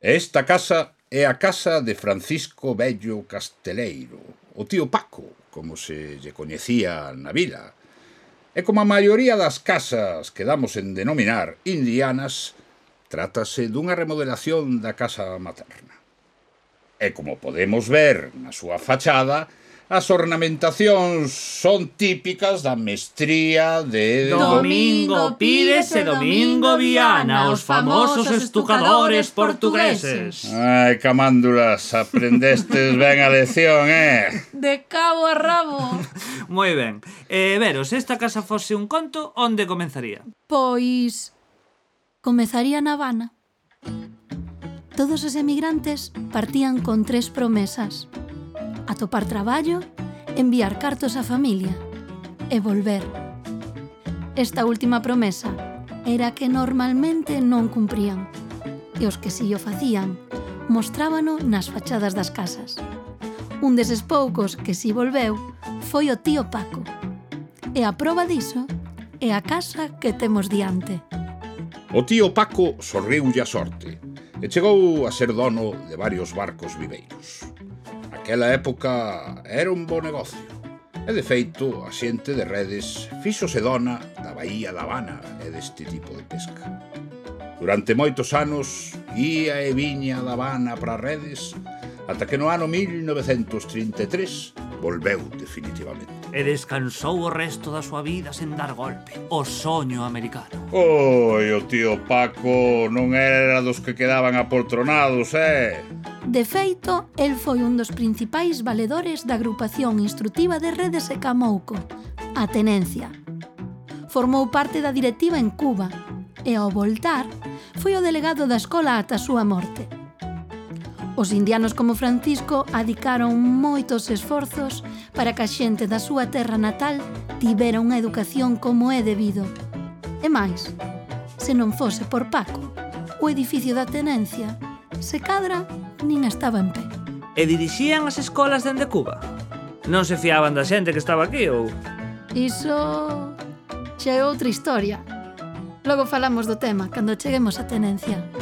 Esta casa é a casa de Francisco Vello Casteleiro, o tío Paco, como se lle coñecía na vila. E como a maioría das casas que damos en denominar indianas, trátase dunha remodelación da casa materna. E como podemos ver na súa fachada, as ornamentacións son típicas da mestría de Domingo Pires e Domingo Viana, os famosos estucadores portugueses. Ai, camándulas, aprendestes ben a lección, De cabo a rabo. Moi ben. Vero, se esta casa fose un conto, onde comenzaría? Pois... comezaría na Habana. Todos os emigrantes partían con 3 promesas: atopar traballo, enviar cartos á familia e volver. Esta última promesa era que normalmente non cumprían, e os que si o facían mostrábano nas fachadas das casas. Un deses poucos que si volveu foi o tío Paco, e a proba diso é a casa que temos diante. O tío Paco sorriulle a sorte e chegou a ser dono de varios barcos viveiros. Naquela época era un bo negocio, e de feito a xente de Redes fíxose dona da Baía da Habana e deste tipo de pesca. Durante moitos anos ía e viña da Habana para Redes, ata que no ano 1933 volveu definitivamente. E descansou o resto da súa vida sen dar golpe. O soño americano. Oi, o tío Paco non era dos que quedaban apoltronados, De feito, el foi un dos principais valedores da agrupación instrutiva de Redes e Camouco, a Tenencia. Formou parte da directiva en Cuba e, ao voltar, foi o delegado da escola ata a súa morte. Os indianos como Francisco adicaron moitos esforzos para que a xente da súa terra natal tivera unha educación como é debido. E máis, se non fose por Paco, o edificio da Tenencia, se cadra, nin estaba en pé. E dirixían as escolas dende Cuba? Non se fiaban da xente que estaba aquí, ou? Iso xa é outra historia. Logo falamos do tema cando cheguemos a Tenencia.